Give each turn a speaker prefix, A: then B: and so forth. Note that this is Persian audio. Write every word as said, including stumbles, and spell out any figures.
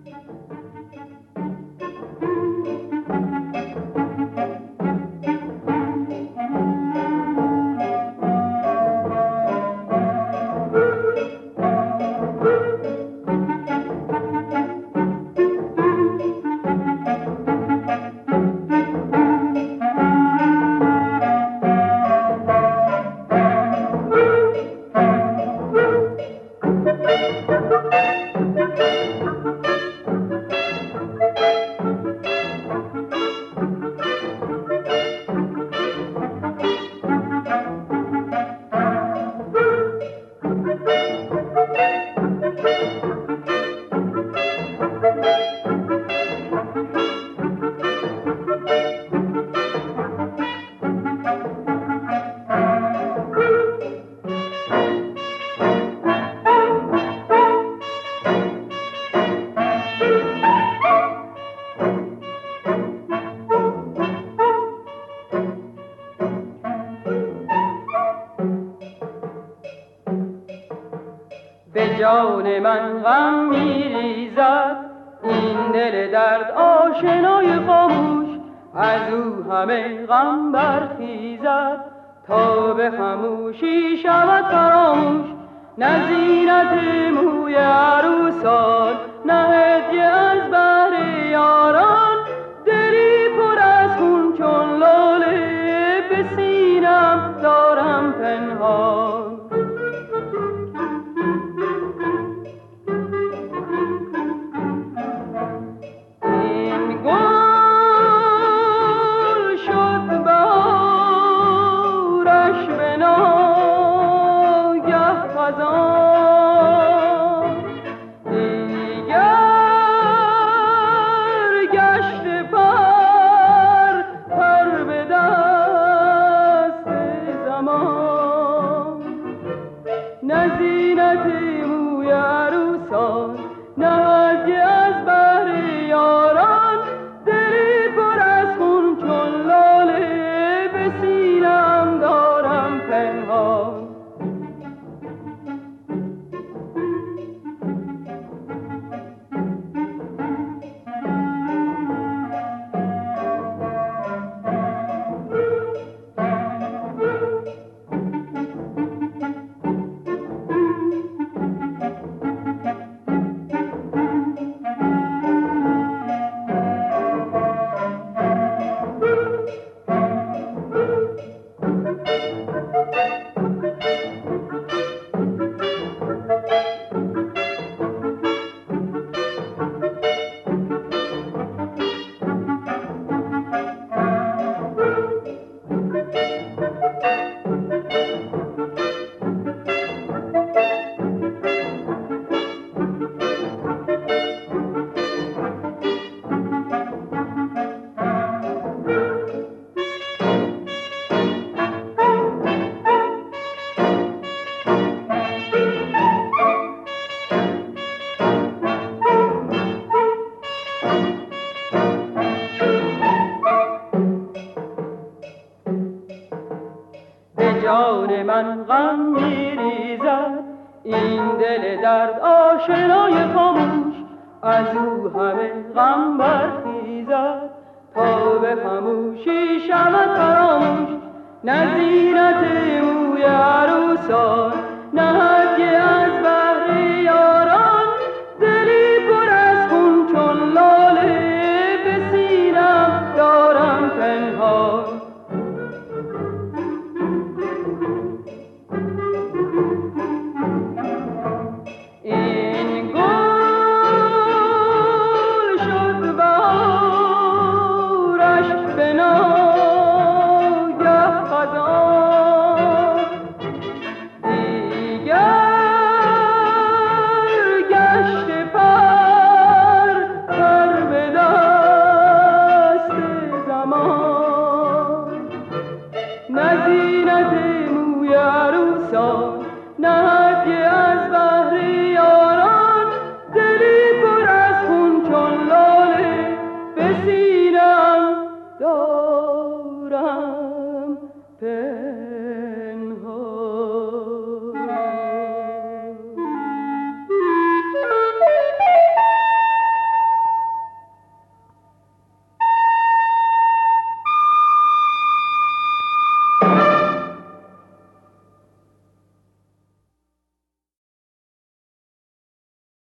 A: به جان من غم میریزد این دل درد آشنای خاموش، از او همه غم برخیزد تا به خموشی شود فراموش. نه زینت موی عروسان، نه هدیه از بهر یاران، دلی پر از خون چون لاله به سینم دارم پنهان. نه زینت موی عروسان، نه هدیه از بهر یاران، دلی پر از خون چون لاله به سینم دارم پنهان. جان من غم میریزد این دل درد آشنای خاموش، از او همه غم برخیزد تا به خموشی شود فراموش. نه زینت موی عروسان، نه هدیه از